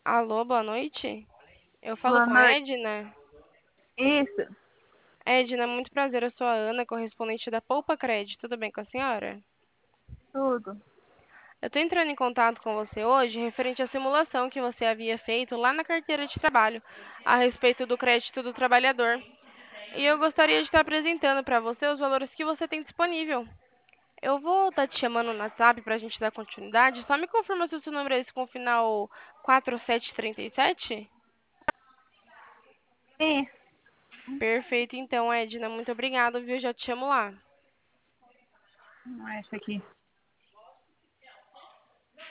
Alô, boa noite. Eu falo Boa com noite. Edna. Isso, Edna, muito prazer. Eu sou a Ana, correspondente da Poupa Cred. Tudo bem com a senhora? tudo. Eu estou entrando em contato com você hoje referente à simulação que você havia feito lá na carteira de trabalho a respeito do crédito do trabalhador. E eu gostaria de estar apresentando para você os valores que você tem disponível. Eu vou estar te chamando no WhatsApp para a gente dar continuidade. Só me confirma se o seu número é esse com o final 4737. Isso, Perfeito, então, Edna. Muito obrigada, viu? Já te chamo lá. não é esse aqui.